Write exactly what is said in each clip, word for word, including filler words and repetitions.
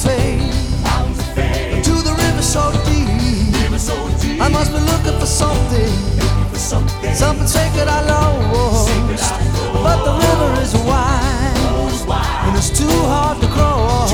fame, to the river so deep. I must be looking for something, something sacred I lost. But the river is wide, and it's too hard to cross.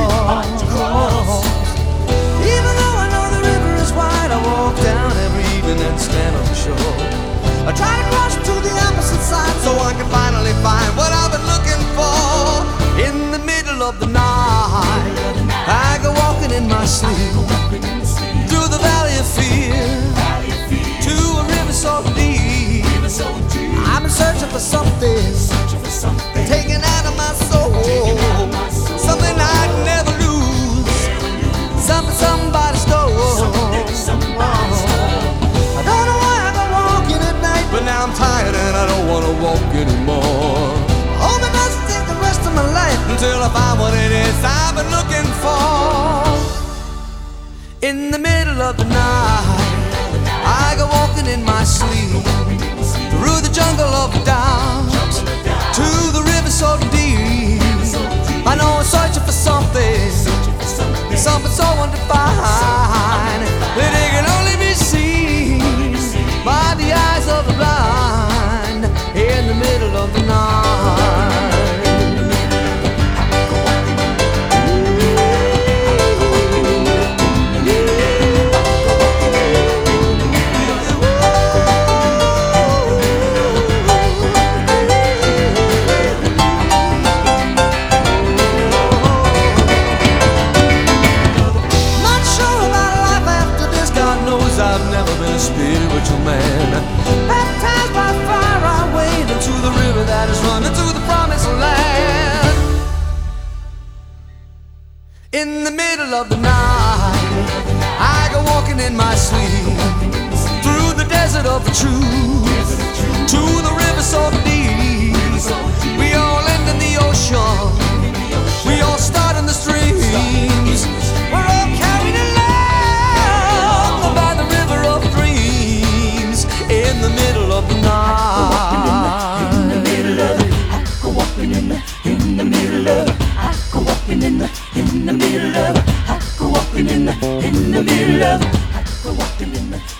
Even though I know the river is wide, I walk down every evening and stand on the shore. I try to cross to the opposite side so I can finally find what I've been looking for. In the middle of the night, I go walking in my sleep, through the valley of fear, to a river so deep. I've been searching for something, taken out of my soul, something I'd never lose, something somebody stole. I don't know why I go walking at night, but now I'm tired and I don't want to walk anymore. Hope it doesn't take the rest of my life until I find what it is I've been looking for. In the middle of the night, I go walking in my sleep, through the jungle of doubt, to the river so deep. I know I'm searching for something, something so undefined, that it can only be seen by the eyes of the blind. In the middle of the night, I've never been a spiritual man. Baptized by fire, I wade into the river that is running to the promised land. In the middle of the night, I go walking in my sleep, through the desert of the truth, to the river so deep. We all end in the ocean, we all start in the streams. We're all carried along by the river of dreams. In the middle of the night, in the middle of it, I go walking in the, in the middle of it, I go walking in the, in the middle of it, I go walking in the, in the middle of it, I go walking in the